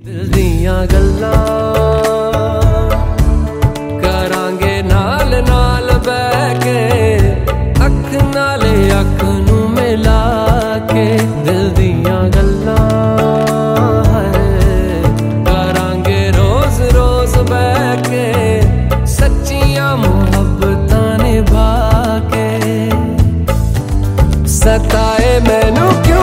दिल दियां गल्लां करांगे नाल नाल बैठ के, अख नाल अख नू मिला के। दिल दियां गल्लां करांगे रोज रोज बैठ के, सच्चियां मुहब्बतां निभा के। सताए मैनू